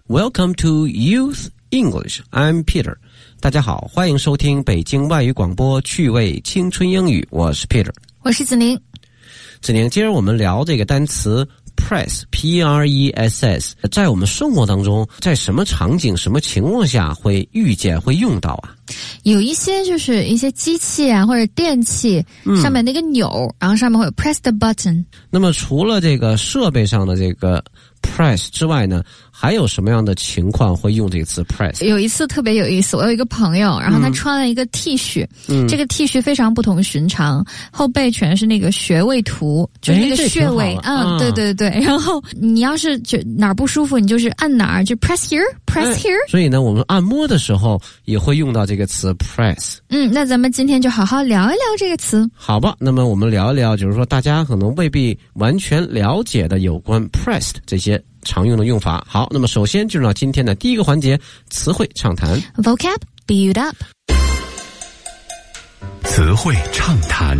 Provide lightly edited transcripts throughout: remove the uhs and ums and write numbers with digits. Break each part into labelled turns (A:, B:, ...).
A: Welcome to Youth English. I'm Peter. 大家好，欢迎收听北京外语广播趣味青春英语，我是 Peter。
B: 我是子宁。
A: 子宁，今儿我们聊这个单词 press, P-R-E-S-S， 在我们生活当中，在什么场景、什么情况下会遇见、会用到啊？
B: 有一些就是一些机器啊或者电器上面那个钮，然后上面会有 press the button。
A: 那么除了这个设备上的这个 press 之外呢，还有什么样的情况会用这个词 press？
B: 有一次特别有意思，我有一个朋友，然后他穿了一个 T 恤，这个 T 恤非常不同寻常，后背全是那个穴位图，就是那个穴位，对对对。然后你要是就哪儿不舒服，你就是按哪儿，就 press here，press here。
A: 所以呢，我们按摩的时候也会用到这个词 press。
B: 那咱们今天就好好聊一聊这个词。
A: 好吧，那么我们聊一聊，就是说大家可能未必完全了解的有关 pressed 这些常用的用法。好，那么首先进入到今天的第一个环节，词汇畅谈
B: Vocab Build Up。
C: 词汇畅谈。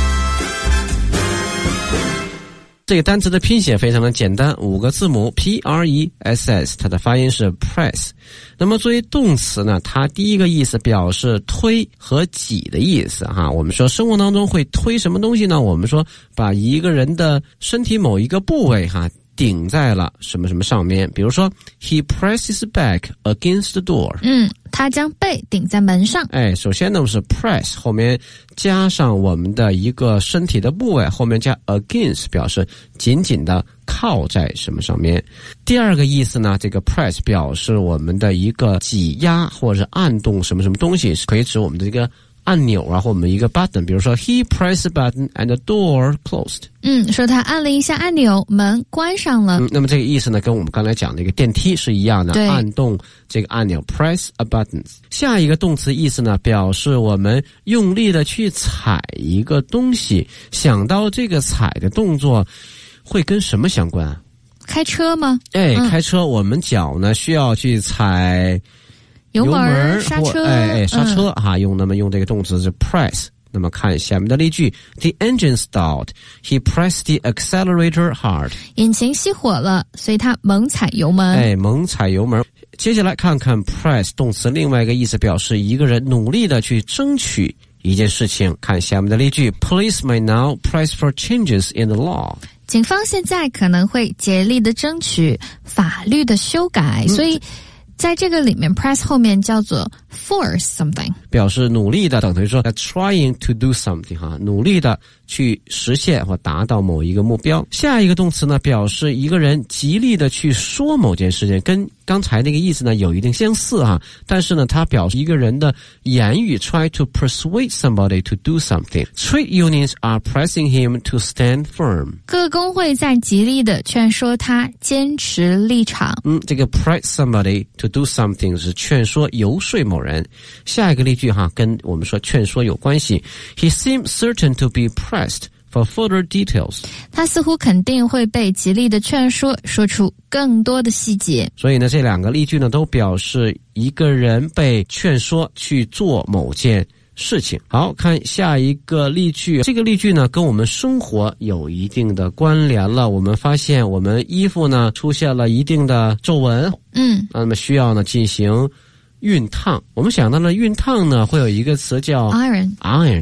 A: 这个单词的拼写非常的简单，5个字母 P-R-E-S-S， 它的发音是 press。 那么作为动词呢，它第一个意思表示推和挤的意思哈。我们说生活当中会推什么东西呢？我们说把一个人的身体某一个部位哈顶在了什么什么上面，比如说 he pressed his back against the door。
B: 他将背顶在门上。
A: 首先呢是 press 后面加上我们的一个身体的部位，后面加 against 表示紧紧的靠在什么上面。第二个意思呢，这个 press 表示我们的一个挤压或者按动什么什么东西，可以指我们的一个按钮啊，或我们一个 button， 比如说 he pressed the button and the door closed。
B: 说他按了一下按钮，门关上了。
A: 那么这个意思呢，跟我们刚才讲的一个电梯是一样的，按动这个按钮 press a button。 下一个动词意思呢，表示我们用力的去踩一个东西。想到这个踩的动作会跟什么相关？
B: 开车吗？
A: 开车我们脚呢需要去踩
B: 油门刹车，
A: 刹车用这个动词是 press。 那么看下面的例句 The engine stalled. He pressed the accelerator hard.
B: 引擎熄火了，所以他猛踩油门。
A: 猛踩油门。接下来看看 press 动词另外一个意思，表示一个人努力的去争取一件事情。看下面的例句 Police may now press for changes in the law.
B: 警方现在可能会竭力的争取法律的修改，所以在这个里面 press 后面叫做 force something， 表示
A: 努力的，等于说 trying to do something 努力的去实现或达到某一个目标。下一个动词呢，表示一个人极力的去说某件事情，跟刚才那个意思呢有一定相似但是呢它表示一个人的言语 try to persuade somebody to do something. Trade unions are pressing him to stand firm.
B: 各工会在极力的劝说他坚持立场。
A: 这个 press somebody to do something 是劝说游说某人。下一个例句跟我们说劝说有关系。 He seemed certain to be pressed for further details.
B: 他似乎肯定会被极力的劝说，说出更多的细节。
A: 所以呢，这两个例句呢都表示一个人被劝说去做某件事情。好，看下一个例句。这个例句呢跟我们生活有一定的关联了。我们发现我们衣服呢出现了一定的皱纹，那么需要呢进行熨烫。我们想到了熨烫呢会有一个词叫
B: iron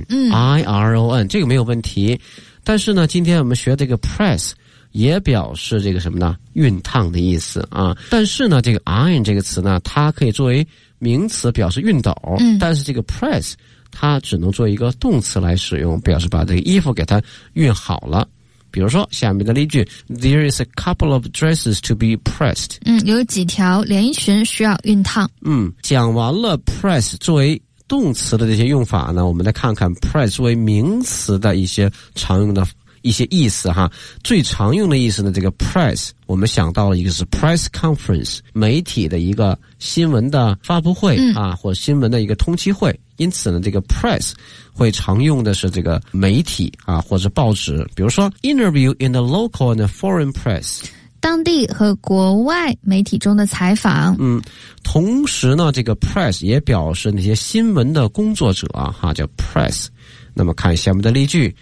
A: I-R-O-N， 这个没有问题。但是呢今天我们学这个 press 也表示这个什么呢？熨烫的意思但是呢这个 iron 这个词呢，它可以作为名词表示熨斗，但是这个 press 它只能做一个动词来使用，表示把这个衣服给它熨好了。比如说下面的例句 There is a couple of dresses to be pressed.
B: 有几条连衣裙需要熨烫。
A: 讲完了 press 作为动词的这些用法呢，我们来看看 press 作为名词的一些常用的一些意思最常用的意思呢，这个 press 我们想到了一个是 press conference， 媒体的一个新闻的发布会或者新闻的一个通气会。因此呢这个 press 会常用的是这个媒体或者报纸。比如说 interview in the local and the foreign press，
B: 当地和国外媒体中的采访。
A: 同时呢这个 press 也表示那些新闻的工作者叫 press。那么看下面的例句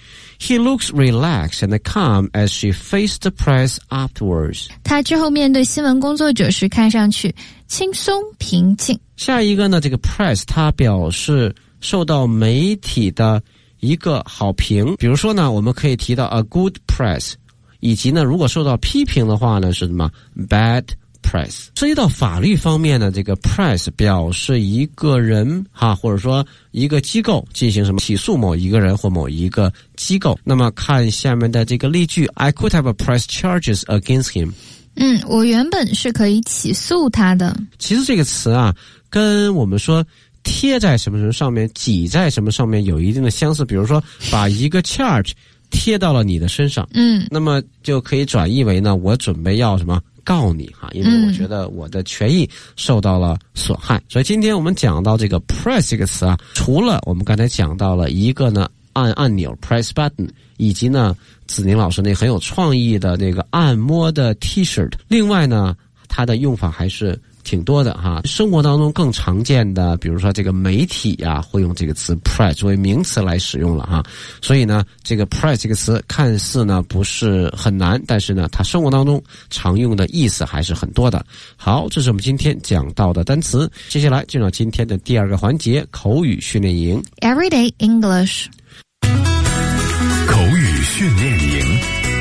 A: He looks relaxed and calm as she faced the press afterwards.
B: 他之后面对新闻工作者时看上去轻松平静。
A: 下一个呢，这个 press 它表示受到媒体的一个好评，比如说呢，我们可以提到 a good press， 以及呢，如果受到批评的话呢，是什么 bad press。 涉及到法律方面呢，这个 press 表示一个人或者说一个机构进行什么起诉某一个人或某一个机构。那么看下面的这个例句 I could have pressed charges against him。
B: 我原本是可以起诉他的。
A: 其实这个词跟我们说贴在什么什么上面挤在什么上面有一定的相似，比如说把一个 charge 贴到了你的身上，那么就可以转译为呢，我准备要什么告你因为我觉得我的权益受到了损害。所以今天我们讲到这个 press 这个词除了我们刚才讲到了一个呢按按钮 press button， 以及呢子宁老师那很有创意的那个按摩的 T-shirt， 另外呢它的用法还是挺多的生活当中更常见的，比如说这个媒体会用这个词 press 作为名词来使用了所以呢这个 press 这个词看似呢不是很难，但是呢它生活当中常用的意思还是很多的。好，这是我们今天讲到的单词，接下来进入今天的第二个环节，口语训练营
B: Everyday English。
C: 口语训练营。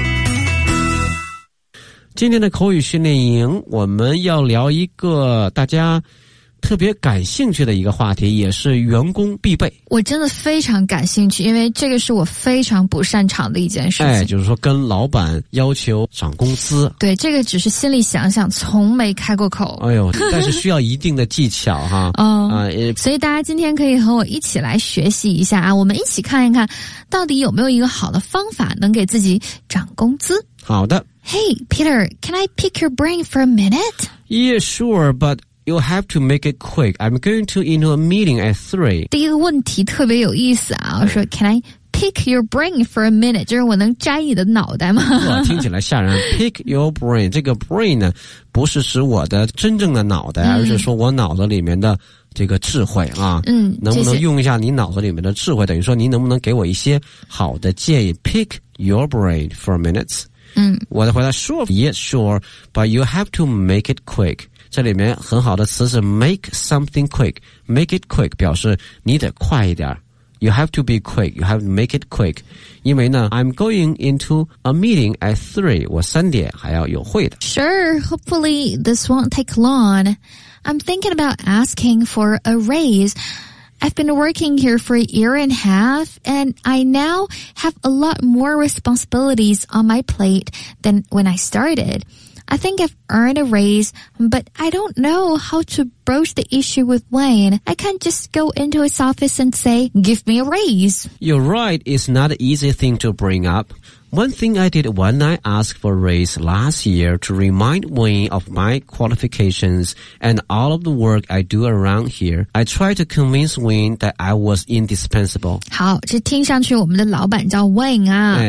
A: 今天的口语训练营我们要聊一个大家特别感兴趣的一个话题，也是员工必备。
B: 我真的非常感兴趣，因为这个是我非常不擅长的一件事情。
A: 就是说跟老板要求涨工资。对，
B: 这个只是心里想想，从没开过口。
A: 但是需要一定的技巧
B: 所以大家今天可以和我一起来学习一下我们一起看一看到底有没有一个好的方法能给自己涨工资。
A: 好的。
B: Hey, Peter, can I pick your brain for a minute?
A: Yeah, sure, but you'll have to make it quick. I'm going to into a meeting at 3.
B: 第一个问题特别有意思我说 Can I pick your brain for a minute? 就是我能摘你的脑袋吗？
A: 听起来吓人。Pick your brain， 这个 brain 呢，不是指我的真正的脑袋，而是说我脑子里面的这个智慧能不能用一下你脑子里面的智慧？等于说你能不能给我一些好的建议 ？Pick your brain for a minute。我的回答 Sure, yes, sure, but you have to make it quick. 这里面很好的词是 make something quick. Make it quick 表示你得快一点。You have to be quick. You have to make it quick. 因为呢 I'm going into a meeting at 3. 我3点还要有会的。
B: Sure, hopefully this won't take long. I'm thinking about asking for a raise.I've been working here for a year and a half, and I now have a lot more responsibilities on my plate than when I started. I think I've earned a raise, but I don't know how to broach the issue with Wayne. I can't just go into his office and say, give me a raise.
A: You're right, it's not an easy thing to bring up.One thing I did when I asked for a raise last year to remind Wayne of my qualifications and all of the work I do around here, I tried to convince Wayne that I was indispensable.
B: 好，这听上去我们的老板叫 Wayne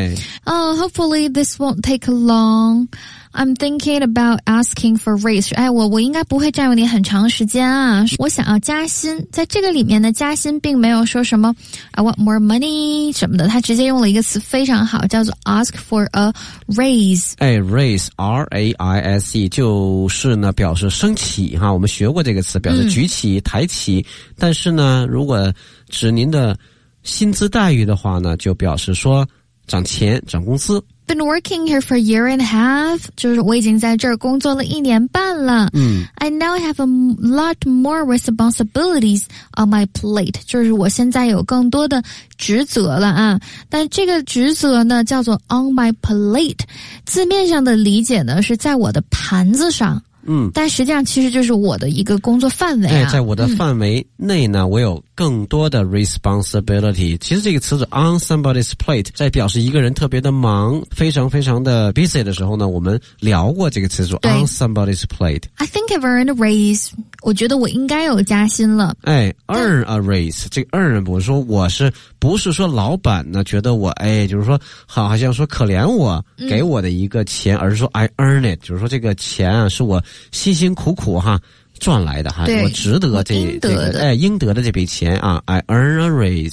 B: hopefully this won't take long. I'm thinking about asking for a raise. 我应该不会占用你很长时间我想要加薪，在这个里面呢，加薪并没有说什么 I want more money 什么的，他直接用了一个词非常好，叫做 ask for a raise.
A: raise, R-A-I-S-E 就是呢表示升起我们学过这个词，表示举起抬起。但是呢，如果指您的薪资待遇的话呢，就表示说涨钱涨工资。
B: Been working here for a year and a half. 就是我已经在这儿工作了1年半了。I now have a lot more responsibilities on my plate. 就是我现在有更多的职责了但这个职责呢叫做 on my plate. 字面上的理解呢是在我的盘子上。但实际上其实就是我的一个工作范围
A: 在我的范围内呢，我有更多的 responsibility。其实这个词是 on somebody's plate， 在表示一个人特别的忙，非常非常的 busy 的时候呢，我们聊过这个词说 on somebody's plate。
B: I think I've earned a raise， 我觉得我应该有加薪了。
A: earn a raise， 这个 earn 我说我是不是说老板呢觉得我就是说好像说可怜我给我的一个钱，而是说 I earn it， 就是说这个钱是我辛辛苦苦赚来的我值得这个应得的这笔钱I earn a raise。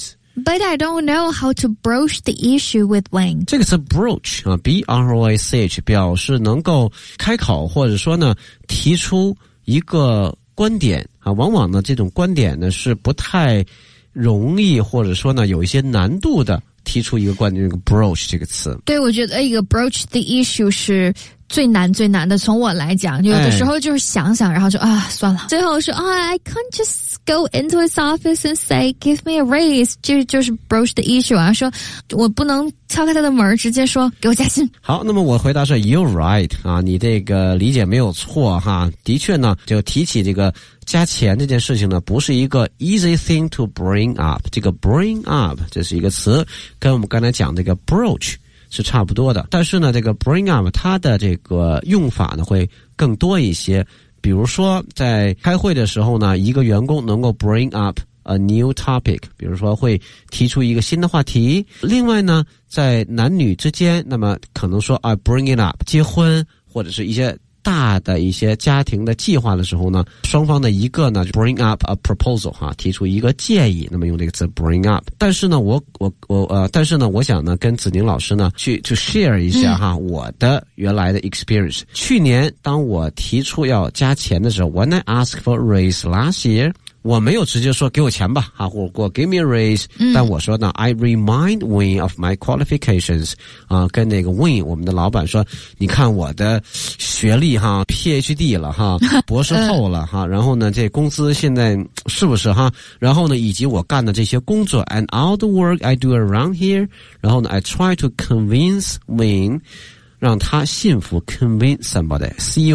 B: But I don't know how to broach the issue with Wayne.
A: 这个词 broach 啊 B-R-O-A-C-H 表示能够开口，或者说呢提出一个观点啊，往往呢这种观点呢是不太容易，或者说呢有一些难度的提出一个观点。这个 broach 这个词，
B: 对，我觉得一个 broach the issue 是最难的。从我来讲，有的时候就是想想，然后就算了。最后说I can't just go into his office and say give me a raise， 就是 broach the issue 啊，说我不能敲开他的门直接说给我加薪。
A: 好，那么我回答是 You're right 啊，你这个理解没有错哈。的确呢，就提起这个加钱这件事情呢，不是一个 easy thing to bring up。这个 bring up 这是一个词，跟我们刚才讲这个 broach是差不多的，但是呢这个 bring up 它的这个用法呢会更多一些。比如说在开会的时候呢，一个员工能够 bring up a new topic， 比如说会提出一个新的话题。另外呢在男女之间，那么可能说I bring it up， 结婚或者是一些大的一些家庭的计划的时候呢，双方的一个呢 bring up a proposal 哈，提出一个建议，那么用这个词 bring up。但是呢但是呢我想呢跟子宁老师呢去 share 一下哈，我的原来的 experience。去年当我提出要加钱的时候 ，when I asked for a raise last year，我没有直接说给我钱吧，或者give me a raise，但我说呢 I remind Wayne of my qualifications， 跟那个 Wayne 我们的老板说，你看我的学历哈 PhD 了哈，博士后了哈，然后呢这工资现在是不是哈，然后呢以及我干的这些工作 and all the work I do around here， 然后呢 I try to convince Wayne， 让他信服 convince somebody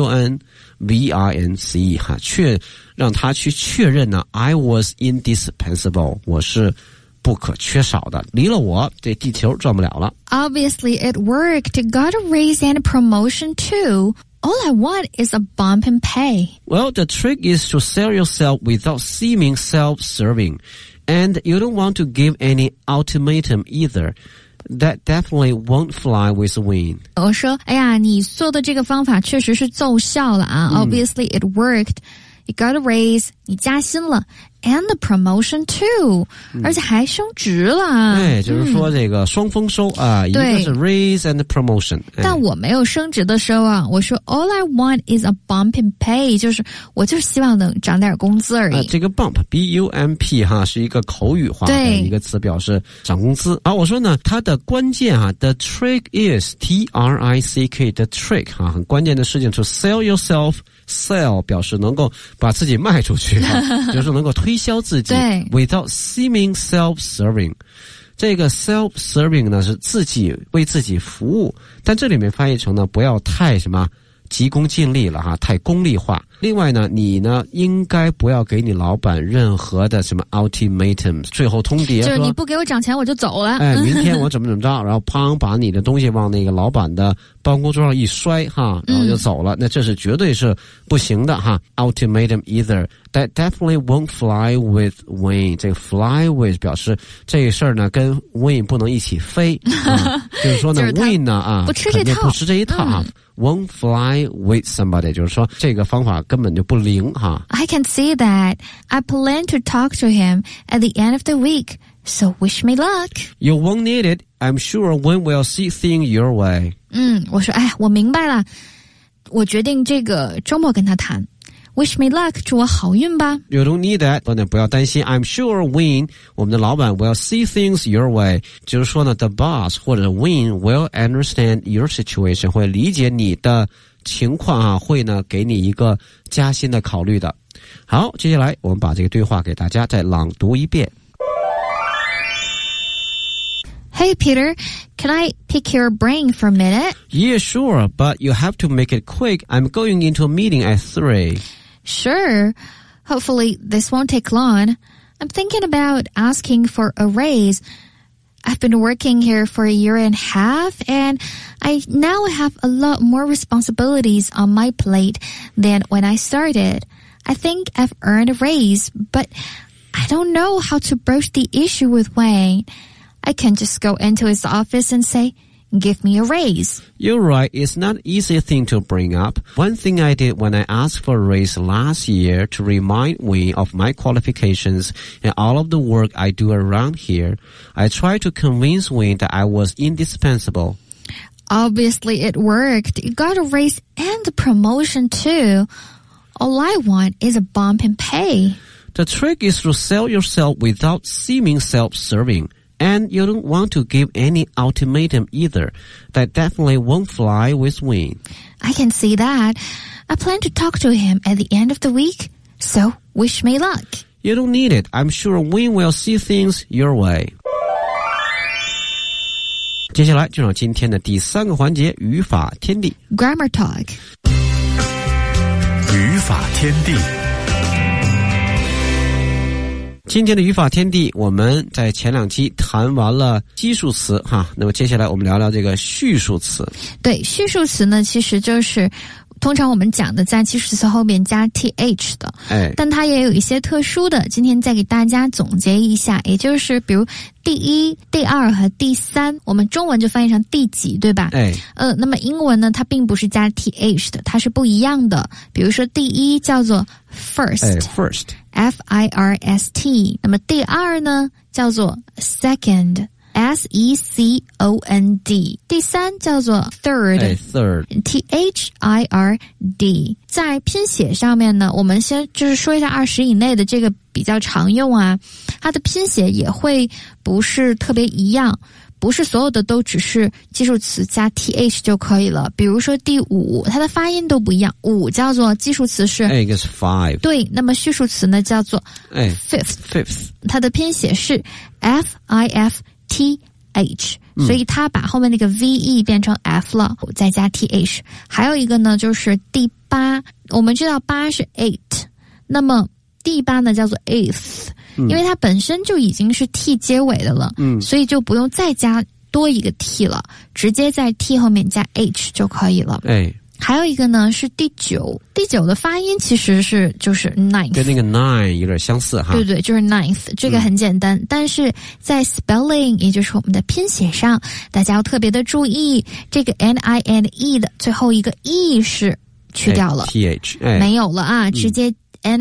A: C-O-N-V-I-N-C-E 哈，让他去确认呢 I was indispensable， 我是不可缺少的，离了我这地球转不了了。
B: Obviously it worked, got a raise and a promotion too. All I want is a bump in pay.
A: Well, the trick is to sell yourself without seeming self-serving, and you don't want to give any ultimatum either.That definitely won't fly with Wayne.
B: 我说，哎呀，你做的这个方法确实是奏效了啊。Obviously it worked. You got a raise. 你加薪了。And the promotion too. 而且还升职了。
A: 对，就是说这个双丰收啊，一个是 raise and promotion。
B: 但我没有升职的时候啊，我说 All I want is a bump in pay， 就是我就是希望能涨点工资而已。
A: 这个 bump B-U-M-P 哈是一个口语化的一个词，表示涨工资。我说呢，它的关键哈 ，the trick is T-R-I-C-K the trick 哈，很关键的事情 to sell yourself。sell 表示能够把自己卖出去，就是能够推销自己。without seeming self-serving， 这个 self-serving 呢是自己为自己服务，但这里面翻译成呢不要太什么急功近利了哈，太功利化。另外呢，你呢应该不要给你老板任何的什么 ultimatum， 最后通牒，
B: 就是你不给我涨钱我就走了。
A: 明天我怎么着，然后砰把你的东西往那个老板的办公桌上一摔哈，然后就走了。那这是绝对是不行的哈。ultimatum either that definitely won't fly with Wayne。这个 fly with 表示这个事儿呢跟 Wayne 不能一起飞，就是说呢Wayne 呢
B: 不吃这套，
A: 不吃这一套啊。Won't fly with somebody， 就是说这个方法根本就不灵哈。
B: I can see that. I plan to talk to him at the end of the week, so wish me luck.
A: You won't need it. I'm sure Wayne will see things your way.
B: 我说，我明白了，我决定这个周末跟他谈。Wish me luck， 祝我好运吧。
A: You don't need that， 不要担心。I'm sure Wayne， 我们的老板 will see things your way， 就是说呢 ，the boss 或者 Wayne will understand your situation， 会理解你的情况啊，会呢给你一个加薪的考虑的。好，接下来我们把这个对话给大家再朗读一遍。
B: Hey Peter, can I pick your brain for a minute?
A: Yeah, sure, but you have to make it quick. I'm going into a meeting at 3:00.
B: Sure. Hopefully this won't take long. I'm thinking about asking for a raise. I've been working here for a year and a half, and I now have a lot more responsibilities on my plate than when I started. I think I've earned a raise, but I don't know how to broach the issue with Wayne. I can't just go into his office and say, give me a raise.
A: You're right, it's not an easy thing to bring up. One thing I did when I asked for a raise last year to remind me of my qualifications and all of the work I do around here, I tried to convince Wayne that I was indispensable.
B: Obviously, it worked. You got a raise and a promotion too. All I want is a bump in pay.
A: The trick is to sell yourself without seeming self-serving. And you don't want to give any ultimatum either. That definitely won't fly with Wayne.
B: I can see that. I plan to talk to him at the end of the week, so wish me luck.
A: You don't need it. I'm sure Wayne will see things your way. 接下来就让今天的第3个环节语法天地
B: Grammar Talk
C: 语法天地。
A: 今天的语法天地，我们在前2期谈完了基数词哈，那么接下来我们聊聊这个序数词。
B: 对，序数词呢，其实就是通常我们讲的在基数词后面加 th 的，但它也有一些特殊的，今天再给大家总结一下，也就是比如第1、第2和第3，我们中文就翻译成第几，对吧？那么英文呢，它并不是加 th 的，它是不一样的。比如说第1叫做 first F-I-R-S-T， 那么第2呢叫做 second S-E-C-O-N-D， 第3叫做 third T-H-I-R-D。 在拼写上面呢，我们先就是说一下20以内的这个比较常用啊，它的拼写也会不是特别一样，不是所有的都只是基数词加 th 就可以了。比如说第5，它的发音都不一样，5叫做基数词是
A: five，
B: 对，那么序数词呢叫做 fifth， 它的拼写是 F-I-F-T-H， 所以它把后面那个 VE 变成 F 了，再加 TH。 还有一个呢就是第8，我们知道8是 eight， 那么第8呢叫做 eighth，因为它本身就已经是 t 结尾的了，所以就不用再加多一个 t 了，直接在 t 后面加 h 就可以了。还有一个呢是第9，第9的发音其实是就是 ninth，
A: 跟那个 nine 有点相似哈。
B: 对对，就是 ninth， 这个很简单，但是在 spelling， 也就是我们的拼写上，大家要特别的注意，这个 n-i-n-e 的最后一个 e 是去掉了
A: ，th
B: 没有了啊，直接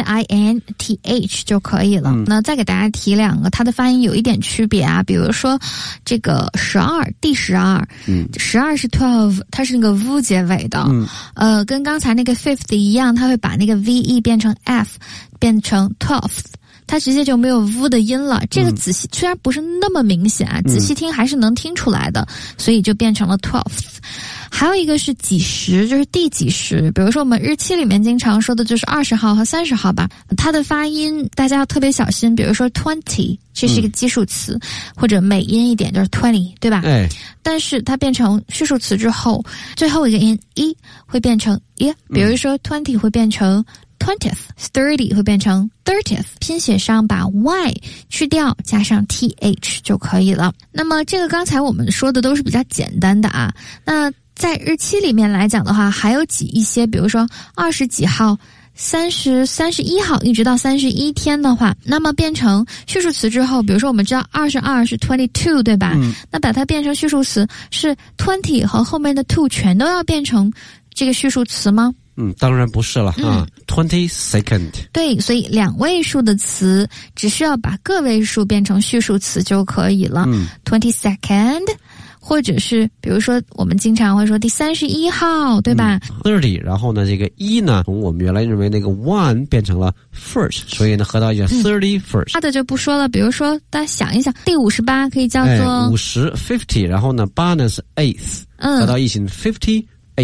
B: N-I-N-T-H 就可以了。那再给大家提2个，它的发音有一点区别啊。比如说这个12，第12， 12是 12， 它是那个 v 结尾的，跟刚才那个 fifth 一样，它会把那个 ve 变成 f， 变成 twelfth。它直接就没有 v 的音了，这个仔细虽然不是那么明显啊，仔细听还是能听出来的，所以就变成了 twelfth。还有一个是几十，就是第几十，比如说我们日期里面经常说的就是20号和30号吧，它的发音大家要特别小心，比如说 20， 这是一个基数词，或者美音一点就是 20， 对吧？但是它变成序数词之后，最后一个音 e 会变成 e， 比如说 20 会变成20th， 30 会变成 30th， 拼写上把 y 去掉，加上 th 就可以了。那么这个刚才我们说的都是比较简单的啊，那在日期里面来讲的话，还有一些，比如说20几号、31号一直到31天的话，那么变成序数词之后，比如说我们知道22是 22， 对吧？那把它变成序数词是 20 和后面的 2 全都要变成这个序数词吗？
A: 当然不是了啊。22nd，
B: 对，所以2位数的词只需要把个位数变成序数词就可以了。22nd， 或者是比如说我们经常会说第31号，对吧
A: ？30， 然后呢这个1呢从我们原来认为那个 one 变成了 first， 所以呢合到一起 31st。
B: 它的就不说了，比如说大家想一想，第58可以叫做
A: 50 50， 然后呢8呢是 eighth， 合到一起 58th。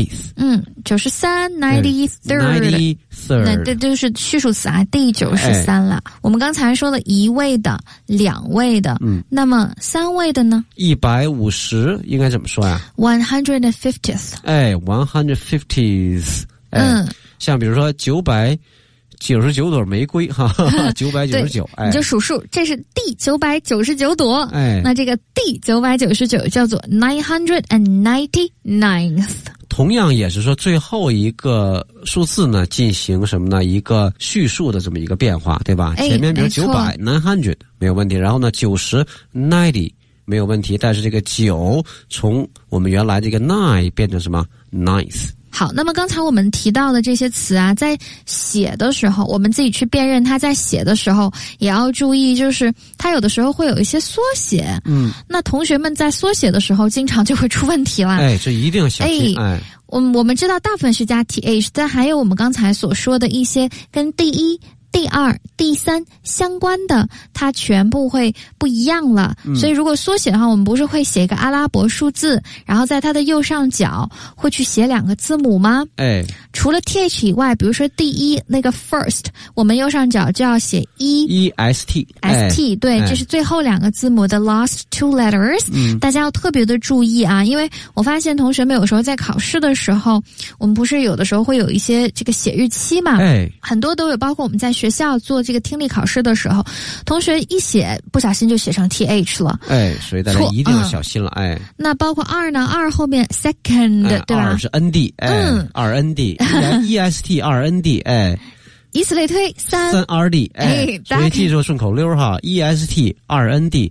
B: 93 那这就是序数词啊，第93了。我们刚才说了1位的、2位的，那么3位的呢
A: ？150应该怎么说呀
B: ？150th。
A: 150th。像比如说999朵玫瑰哈，999，
B: 你就数数，这是第999朵，那这个第999叫做 999th。
A: 同样也是说最后一个数字呢进行什么呢？一个序数的这么一个变化，对吧？前面比如900 900没有问题，然后呢90 90 没有问题。但是这个9从我们原来这个 9变成什么 9th。
B: 好，那么刚才我们提到的这些词啊，在写的时候，我们自己去辨认它在写的时候，也要注意，就是它有的时候会有一些缩写。那同学们在缩写的时候，经常就会出问题了。
A: 这一定要小心。
B: 我们知道大部分是加 th， 但还有我们刚才所说的一些跟第一、第二、第三相关的，它全部会不一样了。所以如果缩写的话，我们不是会写一个阿拉伯数字，然后在它的右上角会去写2个字母吗？除了 th 以外，比如说第一那个 first， 我们右上角就要写 est， 对，这是最后2个字母的 last 2 letters。大家要特别的注意啊，因为我发现同学们有时候在考试的时候，我们不是有的时候会有一些这个写日期嘛，很多都有，包括我们在学校做这个听力考试的时候，同学一写不小心就写成 th 了。
A: 所以大家一定要小心了。
B: 那包括2呢，2后面 second，对吧？2
A: 是 nd， 2nd est 2nd，
B: 以此类推3
A: rd， 所以记住顺口溜哈 est 2nd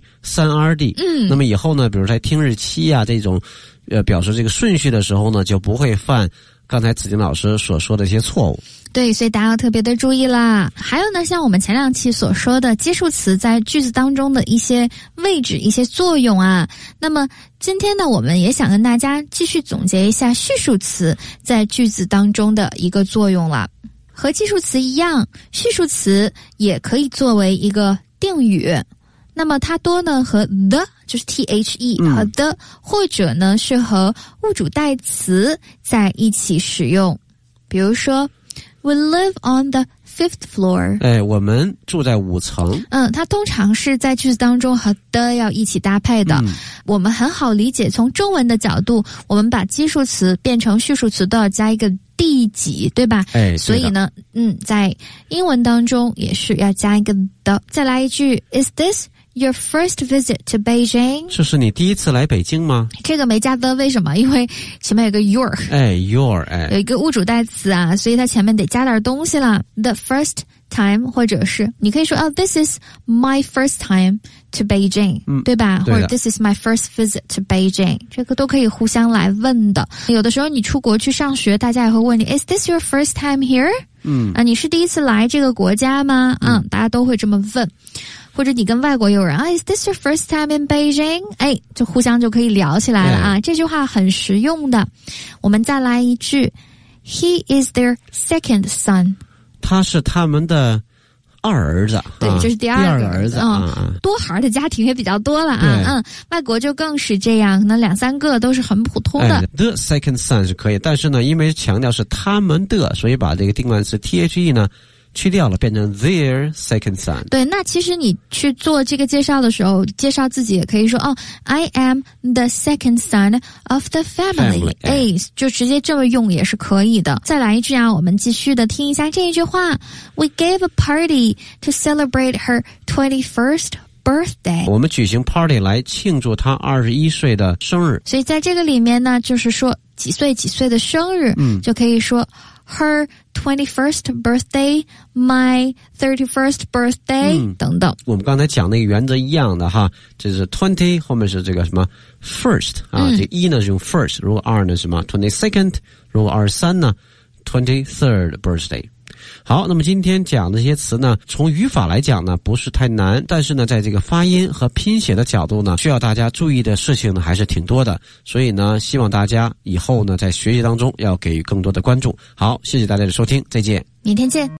A: 3rd。那么以后呢，比如在听日期啊这种表示这个顺序的时候呢，就不会犯刚才子金老师所说的一些错误。
B: 对，所以大家要特别的注意啦。还有呢，像我们前2期所说的接数词在句子当中的一些位置、一些作用啊。那么今天呢，我们也想跟大家继续总结一下序数词在句子当中的一个作用了。和基数词一样，序数词也可以作为一个定语。那么它多呢和 the 就是 the 和 the， 或者呢是和物主代词在一起使用。比如说 We live on the 5th floor。
A: 我们住在5层。
B: 它通常是在句子当中和 the 要一起搭配的。我们很好理解，从中文的角度，我们把基数词变成序数词都要加一个第几，对吧？所以呢，在英文当中也是要加一个 the。再来一句 Is this your first visit to Beijing？
A: 这是你第一次来北京吗？
B: 这个没加的，为什么？因为前面有个 your， 有一个物主代词啊，所以它前面得加点东西啦。The first time， 或者是你可以说this is my first time to Beijing，对吧？或者 This is my first visit to Beijing， 这个都可以互相来问的。有的时候你出国去上学，大家也会问你 Is this your first time here？ 你是第一次来这个国家吗？大家都会这么问。或者你跟外国友人Is this your first time in Beijing？ 就互相就可以聊起来了啊。这句话很实用的。我们再来一句 He is their second son。 他是他们的2儿子。对，这是第二个儿子。多孩的家庭也比较多了啊。外国就更是这样，可能2、3个都是很普通的。
A: The second son 是可以，但是呢，因为强调是他们的，所以把这个定冠词 the 呢去掉了，变成 their second son。
B: 对，那其实你去做这个介绍的时候，介绍自己也可以说I am the second son of the family。 就直接这么用也是可以的。再来一句啊，我们继续的听一下这一句话 We gave a party to celebrate her 21st birthday。
A: 我们举行 party 来庆祝她21岁的生日。
B: 所以在这个里面呢，就是说几岁的生日，就可以说Her 21st birthday, my 31st birthday，等等。
A: 我们刚才讲那个原则一样的哈，这是 20 后面是这个什么 first 啊，这1呢是用 first， 如果2呢是什么 22nd， 如果23呢 23rd birthday。好，那么今天讲的这些词呢，从语法来讲呢不是太难，但是呢在这个发音和拼写的角度呢，需要大家注意的事情呢还是挺多的，所以呢希望大家以后呢在学习当中要给予更多的关注。好，谢谢大家的收听，再见，
B: 明天见。